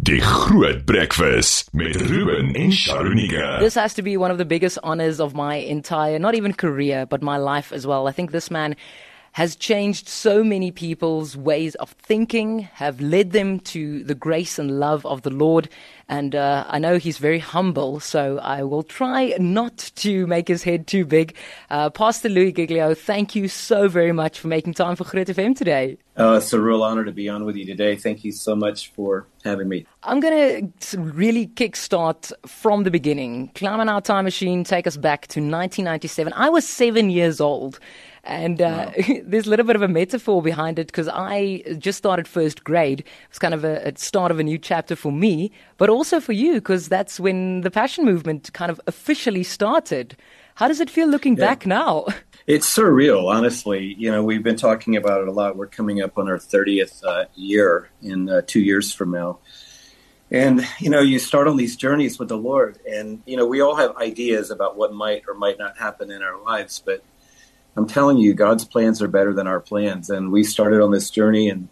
Die Groot Breakfast met Ruben en Sharonika. This has to be one of the biggest honors of my entire, not even career, but my life as well. I think this man has changed so many people's ways of thinking, have led them to the grace and love of the Lord. And I know he's very humble, so I will try not to make his head too big. Pastor Louis Giglio, thank you so very much for making time for Groot FM today. It's a real honor to be on with you today. Thank you so much for having me. I'm going to really kickstart from the beginning. Climb on our time machine, take us back to 1997. I was 7 years old. And wow. There's a little bit of a metaphor behind it because I just started first grade. It was kind of a start of a new chapter for me, but also for you because that's when the Passion Movement kind of officially started. How does it feel looking back now? It's surreal, honestly. You know, we've been talking about it a lot. We're coming up on our 30th year in 2 years from now. And, you know, you start on these journeys with the Lord. And, you know, we all have ideas about what might or might not happen in our lives. But I'm telling you, God's plans are better than our plans. And we started on this journey in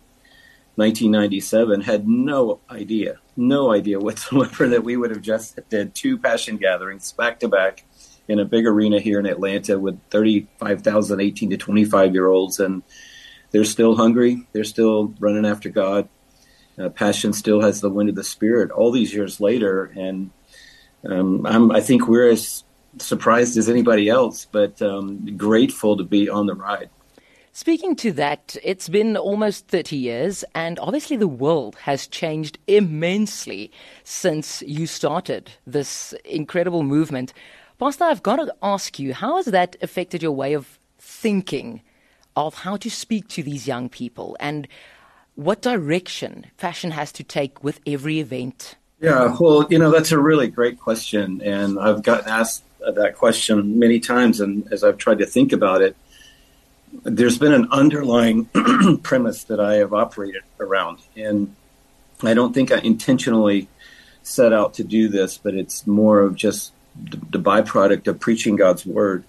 1997, had no idea whatsoever that we would have just did 2 passion gatherings back to back in a big arena here in Atlanta with 35,000 18 to 25-year-olds. And they're still hungry. They're still running after God. Passion still has the wind of the Spirit all these years later. And I think we're as surprised as anybody else, but grateful to be on the ride. Speaking to that, it's been almost 30 years, and obviously the world has changed immensely since you started this incredible movement. Pastor, I've got to ask you, how has that affected your way of thinking of how to speak to these young people and what direction Passion has to take with every event? Yeah, well, you know, that's a really great question, and I've gotten asked that question many times, and as I've tried to think about it, there's been an underlying premise that I have operated around, and I don't think I intentionally set out to do this, but it's more of just the byproduct of preaching God's word.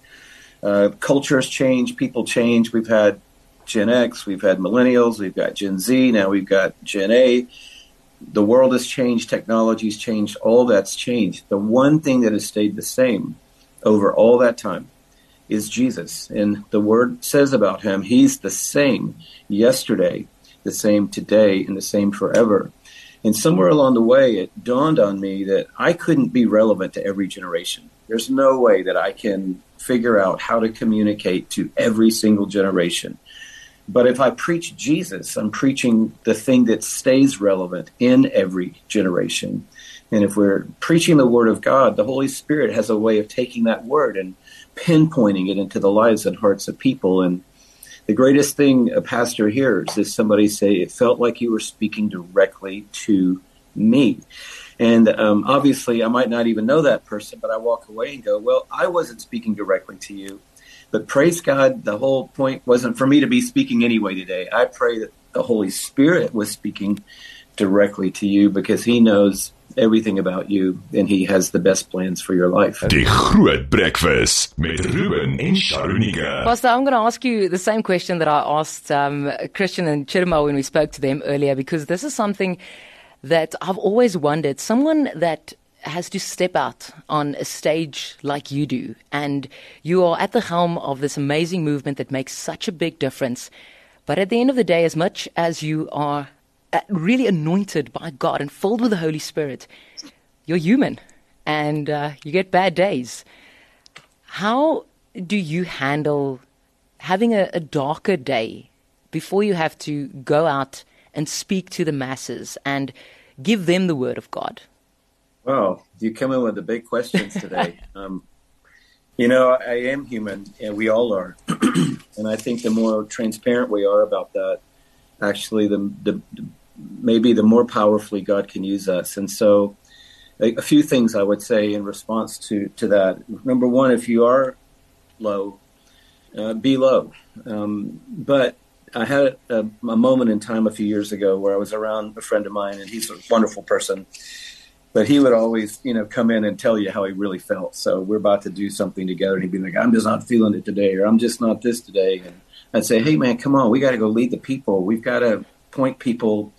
Cultures change, people change. We've had Gen X, we've had millennials, we've got Gen Z, now we've got Gen A. The world has changed, technology's changed, all that's changed. The one thing that has stayed the same over all that time is Jesus. And the word says about him, he's the same yesterday, the same today, and the same forever. And somewhere along the way, it dawned on me that I couldn't be relevant to every generation. There's no way that I can figure out how to communicate to every single generation. But if I preach Jesus, I'm preaching the thing that stays relevant in every generation. And if we're preaching the word of God, the Holy Spirit has a way of taking that word and pinpointing it into the lives and hearts of people. And the greatest thing a pastor hears is somebody say, it felt like you were speaking directly to me. And obviously, I might not even know that person, but I walk away and go, well, I wasn't speaking directly to you. But praise God, the whole point wasn't for me to be speaking anyway today. I pray that the Holy Spirit was speaking directly to you because he knows everything about you and he has the best plans for your life. Die Groot Breakfast met Ruben en Sharonika. Pastor, I'm going to ask you the same question that I asked Christian and Chirma when we spoke to them earlier, because this is something that I've always wondered. Someone that has to step out on a stage like you do, and you are at the helm of this amazing movement that makes such a big difference. But at the end of the day, as much as you are really anointed by God and filled with the Holy Spirit, you're human and you get bad days. How do you handle having a darker day before you have to go out and speak to the masses and give them the word of God? Well, you come in with the big questions today. You know, I am human, and we all are. And I think the more transparent we are about that, actually, maybe the more powerfully God can use us. And so a few things I would say in response to that. Number one, if you are low, be low. But I had a moment in time a few years ago where I was around a friend of mine, and he's a wonderful person. But he would always, you know, come in and tell you how he really felt. So we're about to do something together, and he'd be like, I'm just not feeling it today, or I'm just not this today. And I'd say, hey, man, come on. We got to go lead the people. We've got to point people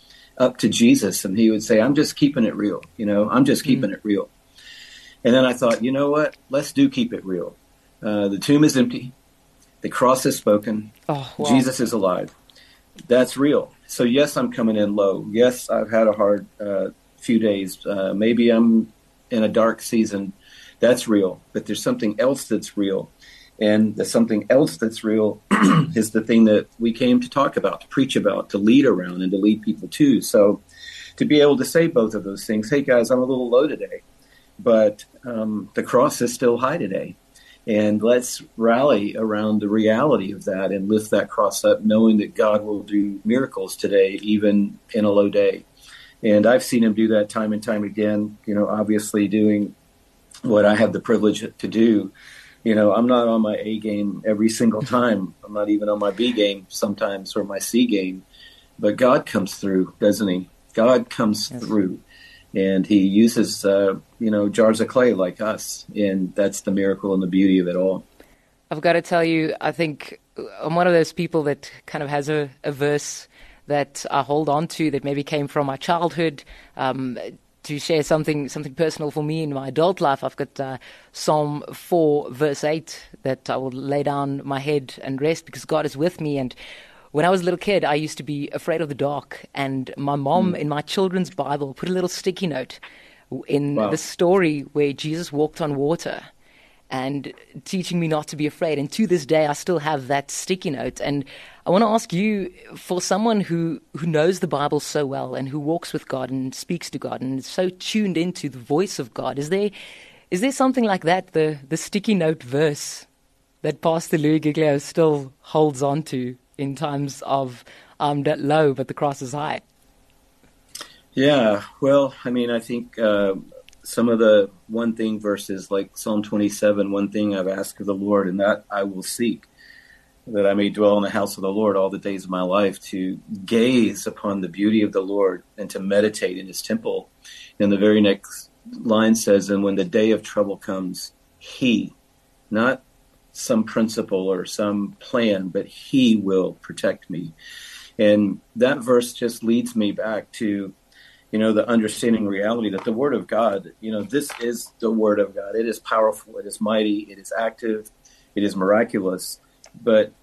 up to Jesus, and he would say, I'm just keeping it real. I'm just keeping it real. And then I thought, you know what? Let's keep it real. The tomb is empty. The cross is spoken. Oh, wow. Jesus is alive. That's real. So yes, I'm coming in low. Yes, I've had a hard few days. Maybe I'm in a dark season. That's real. But there's something else that's real. And the something else that's real is the thing that we came to talk about, to preach about, to lead around, and to lead people to. So to be able to say both of those things, hey guys, I'm a little low today, but the cross is still high today. And let's rally around the reality of that and lift that cross up, knowing that God will do miracles today, even in a low day. And I've seen him do that time and time again, obviously doing what I have the privilege to do. I'm not on my A game every single time. I'm not even on my B game sometimes, or my C game. But God comes through, doesn't he? God comes through. And he uses, jars of clay like us. And that's the miracle and the beauty of it all. I've got to tell you, I think I'm one of those people that kind of has a verse that I hold on to that maybe came from my childhood. To share something personal for me in my adult life, I've got Psalm 4, verse 8, that I will lay down my head and rest because God is with me. And when I was a little kid, I used to be afraid of the dark. And my mom, in my children's Bible, put a little sticky note in the story where Jesus walked on water and teaching me not to be afraid. And to this day, I still have that sticky note. And I want to ask you, for someone who knows the Bible so well and who walks with God and speaks to God and is so tuned into the voice of God, is there something like that, the sticky note verse that Pastor Louis Giglio still holds on to in times of that low, but the cross is high? Yeah, well, I think some of the one thing verses like Psalm 27, one thing I've asked of the Lord, and that I will seek, that I may dwell in the house of the Lord all the days of my life, to gaze upon the beauty of the Lord and to meditate in his temple. And the very next line says, and when the day of trouble comes, he, not some principle or some plan, but he will protect me. And that verse just leads me back to, the understanding reality that the Word of God, this is the Word of God. It is powerful. It is mighty. It is active. It is miraculous. But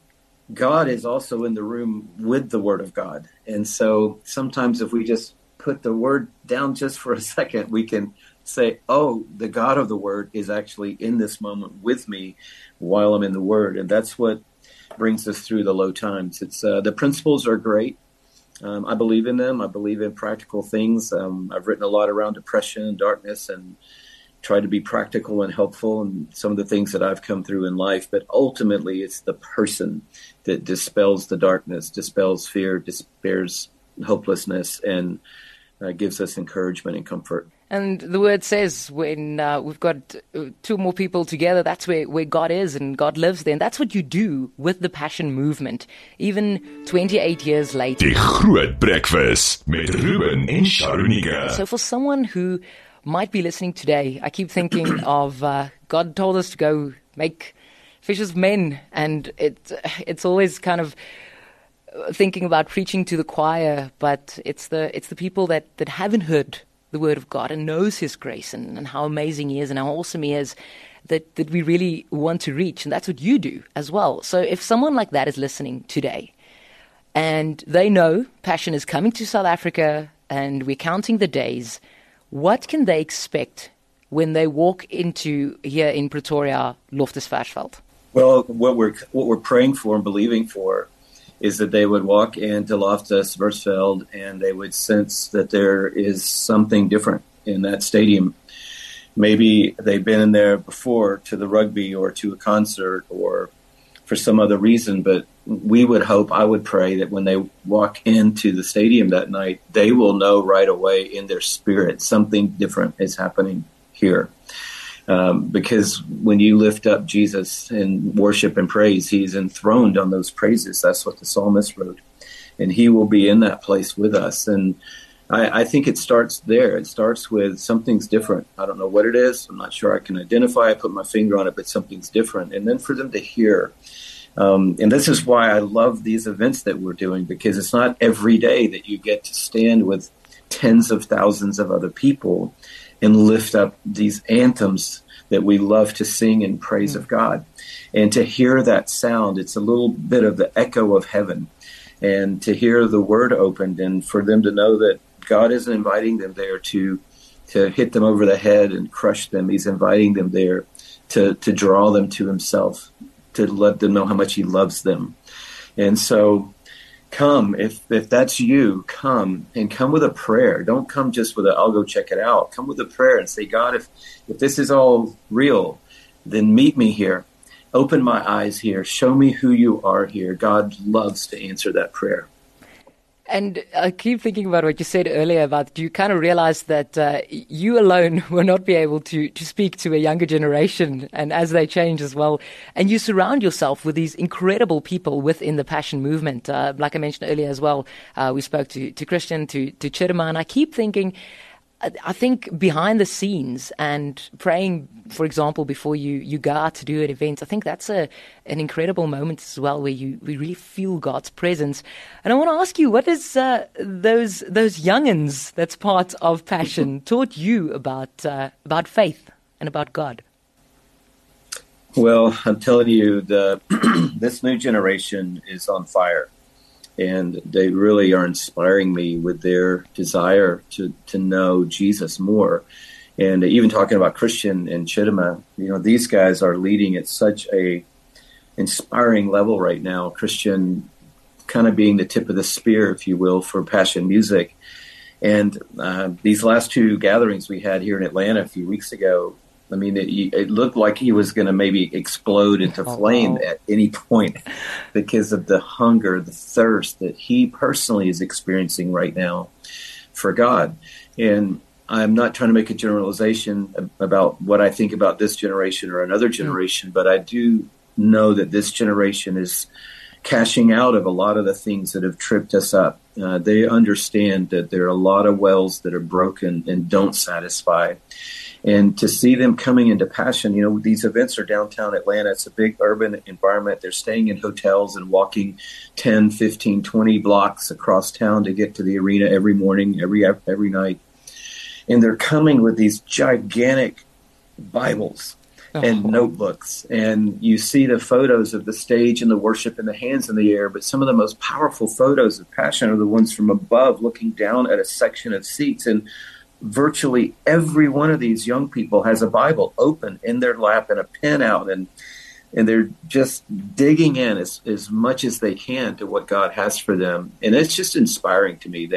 God is also in the room with the Word of God. And so sometimes if we just put the Word down just for a second, we can say, oh, the God of the Word is actually in this moment with me while I'm in the Word. And that's what brings us through the low times. It's the principles are great. I believe in them. I believe in practical things. I've written a lot around depression and darkness and tried to be practical and helpful in some of the things that I've come through in life. But ultimately, it's the person that dispels the darkness, dispels fear, dispels hopelessness, and gives us encouragement and comfort. And the word says when we've got two more people together, that's where God is and God lives there. And that's what you do with the Passion Movement, even 28 years later. Die Groot Breakfast met Ruben en Sharonika. So for someone who might be listening today, I keep thinking of God told us to go make fishers of men. And it's always kind of thinking about preaching to the choir, but it's the people that haven't heard the word of God and knows his grace and how amazing he is and how awesome he is that we really want to reach. And that's what you do as well. So if someone like that is listening today and they know Passion is coming to South Africa and we're counting the days, what can they expect when they walk into here in Pretoria, Loftus Versfeld? Well, what we're praying for and believing for is that they would walk into Loftus Versfeld and they would sense that there is something different in that stadium. Maybe they've been in there before to the rugby or to a concert or for some other reason, but we would hope, I would pray that when they walk into the stadium that night, they will know right away in their spirit something different is happening here. Because when you lift up Jesus in worship and praise, he's enthroned on those praises. That's what the psalmist wrote. And he will be in that place with us. And I think it starts there. It starts with something's different. I don't know what it is. I'm not sure I can identify it, put my finger on it, but something's different. And then for them to hear And this is why I love these events that we're doing, because it's not every day that you get to stand with tens of thousands of other people and lift up these anthems that we love to sing in praise of God. And to hear that sound, it's a little bit of the echo of heaven. And to hear the word opened, and for them to know that God isn't inviting them there to hit them over the head and crush them. He's inviting them there to draw them to himself, to let them know how much he loves them. And so come, if that's you, come, and come with a prayer. Don't come just with I'll go check it out. Come with a prayer and say, God, if this is all real, then meet me here. Open my eyes here. Show me who you are here. God loves to answer that prayer. And I keep thinking about what you said earlier about you kind of realize that you alone will not be able to speak to a younger generation, and as they change as well. And you surround yourself with these incredible people within the Passion Movement. Like I mentioned earlier as well, we spoke to Christian, to Chidima, and I keep thinking, I think behind the scenes and praying, for example, before you go out to do an event, I think that's an incredible moment as well, where we really feel God's presence. And I want to ask you, what is those young'uns that's part of Passion taught you about faith and about God? Well, I'm telling you, this new generation is on fire. And they really are inspiring me with their desire to know Jesus more. And even talking about Christian and Chidima, these guys are leading at such a inspiring level right now. Christian kind of being the tip of the spear, if you will, for Passion Music. And these last two gatherings we had here in Atlanta a few weeks ago, I mean, it looked like he was going to maybe explode into flame at any point because of the hunger, the thirst that he personally is experiencing right now for God. And I'm not trying to make a generalization about what I think about this generation or another generation, but I do know that this generation is cashing out of a lot of the things that have tripped us up. They understand that there are a lot of wells that are broken and don't satisfy. And to see them coming into Passion, these events are downtown Atlanta. It's a big urban environment. They're staying in hotels and walking 10, 15, 20 blocks across town to get to the arena every morning, every night. And they're coming with these gigantic Bibles and notebooks. And you see the photos of the stage and the worship and the hands in the air. But some of the most powerful photos of Passion are the ones from above looking down at a section of seats. And virtually every one of these young people has a Bible open in their lap and a pen out, and they're just digging in as much as they can to what God has for them. And it's just inspiring to me.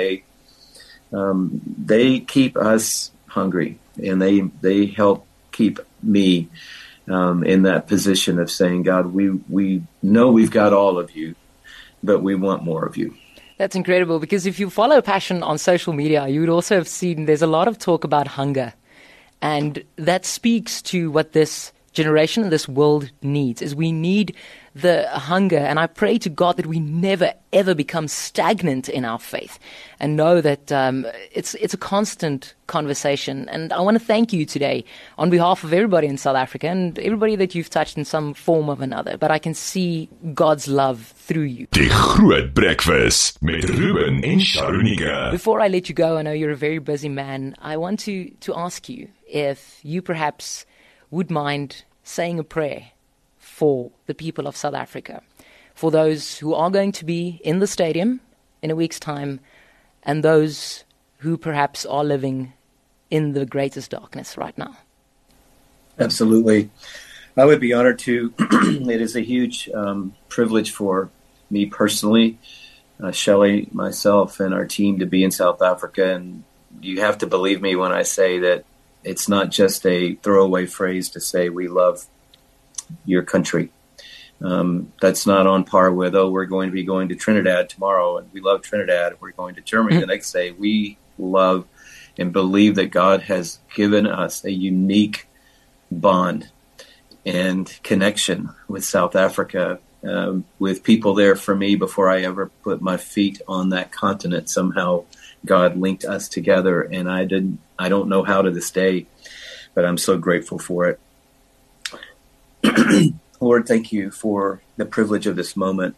They keep us hungry, and they help keep me in that position of saying, God, we know we've got all of you, but we want more of you. That's incredible, because if you follow Passion on social media, you would also have seen there's a lot of talk about hunger. And that speaks to what this generation and this world needs, is we need the hunger. And I pray to God that we never, ever become stagnant in our faith, and know that it's a constant conversation. And I want to thank you today on behalf of everybody in South Africa and everybody that you've touched in some form of another. But I can see God's love through you. Die Groot Breakfast met Ruben en Sharonika. Before I let you go, I know you're a very busy man. I want to ask you if you perhaps would mind saying a prayer for the people of South Africa, for those who are going to be in the stadium in a week's time, and those who perhaps are living in the greatest darkness right now. Absolutely. I would be honored to. It is a huge privilege for me personally, Shelley, myself, and our team to be in South Africa. And you have to believe me when I say that it's not just a throwaway phrase to say we love your country. That's not on par with, we're going to be going to Trinidad tomorrow, and we love Trinidad. We're going to Germany the next day. We love and believe that God has given us a unique bond and connection with South Africa, with people there. For me, before I ever put my feet on that continent, somehow God linked us together, and I don't know how to this day, but I'm so grateful for it. Lord, thank you for the privilege of this moment.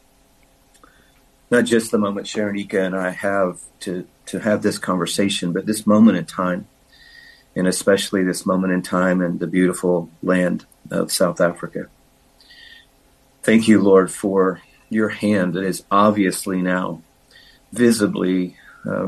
Not just the moment Sharonika and I have to have this conversation, but this moment in time, and especially this moment in time in the beautiful land of South Africa. Thank you, Lord, for your hand that is obviously now visibly,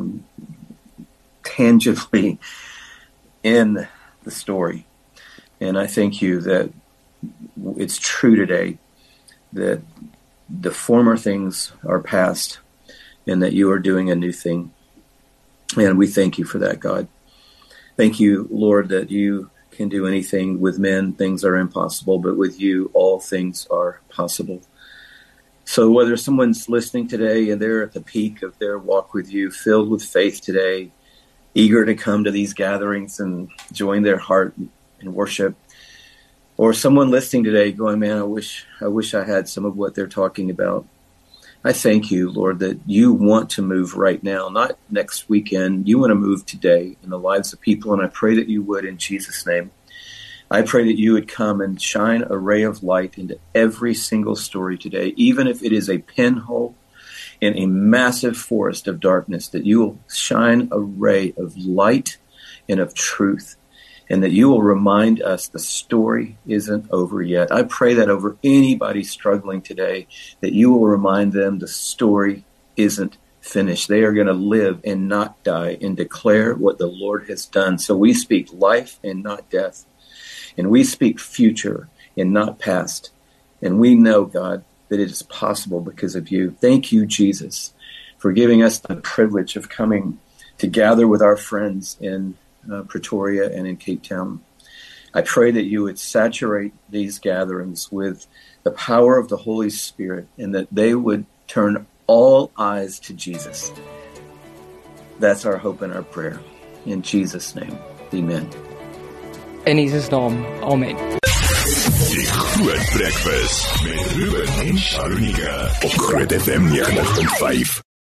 tangibly in the story. And I thank you that it's true today that the former things are past and that you are doing a new thing. And we thank you for that, God. Thank you, Lord, that you can do anything. With men, things are impossible, but with you, all things are possible. So whether someone's listening today and they're at the peak of their walk with you, filled with faith today, eager to come to these gatherings and join their heart in worship, or someone listening today going, man, I wish I had some of what they're talking about. I thank you, Lord, that you want to move right now, not next weekend. You want to move today in the lives of people, and I pray that you would in Jesus' name. I pray that you would come and shine a ray of light into every single story today, even if it is a pinhole in a massive forest of darkness, that you will shine a ray of light and of truth, and that you will remind us the story isn't over yet. I pray that over anybody struggling today, that you will remind them the story isn't finished. They are going to live and not die and declare what the Lord has done. So we speak life and not death. And we speak future and not past. And we know, God, that it is possible because of you. Thank you, Jesus, for giving us the privilege of coming to gather with our friends in Pretoria and in Cape Town. I pray that you would saturate these gatherings with the power of the Holy Spirit and that they would turn all eyes to Jesus. That's our hope and our prayer. In Jesus' name, amen. In Jesus' naam, amen. Die Groot Breakfast met Ruben en Sharonika op Groot FM 90.5.